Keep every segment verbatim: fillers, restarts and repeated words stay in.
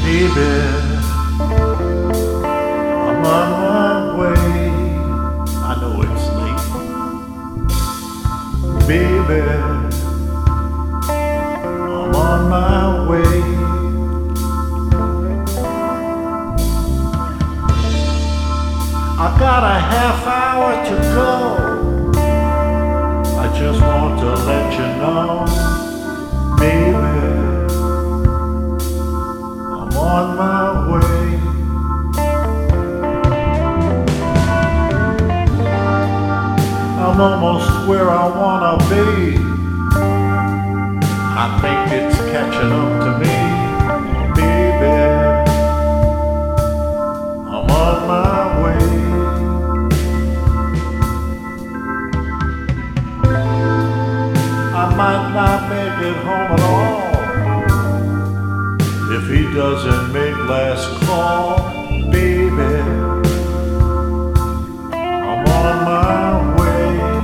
Baby, I'm on my way. I know it's late. Baby, I'm on my way. I got a half hour to go. I just want to let you know, baby, I'm on my way. I'm almost where I wanna be. I think it's catching up to me, baby. I'm on my way. I might not make it home at all if he doesn't make last call, baby. I'm on my way.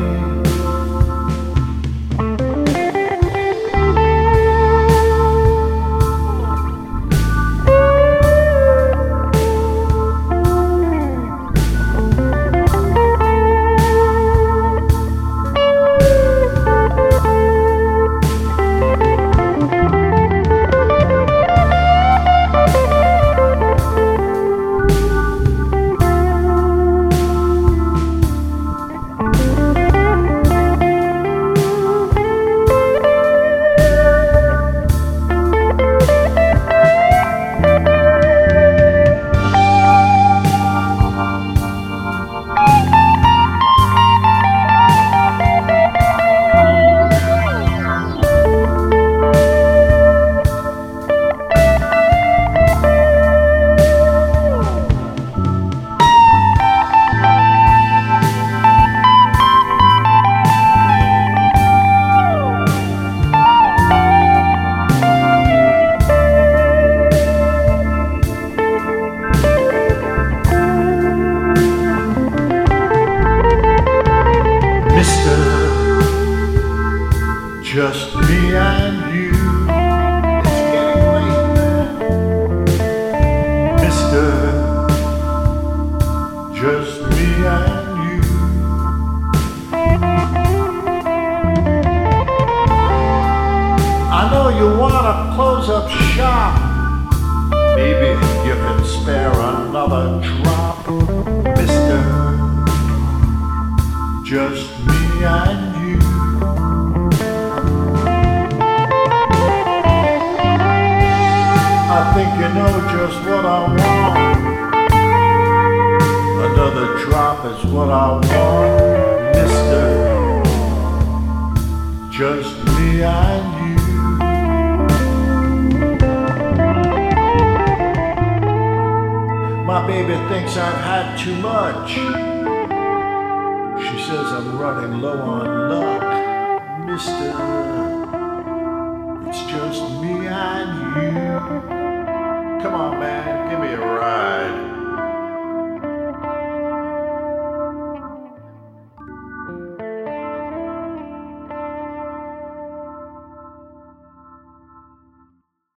Just me and you. It's getting late now, Mister. Just me and you. I know you wanna close up shop. Maybe you can spare another drop, Mister. Just me and you. I think you know just what I want. Another drop is what I want, Mister. Just me and you. My baby thinks I've had too much. She says I'm running low on luck, Mister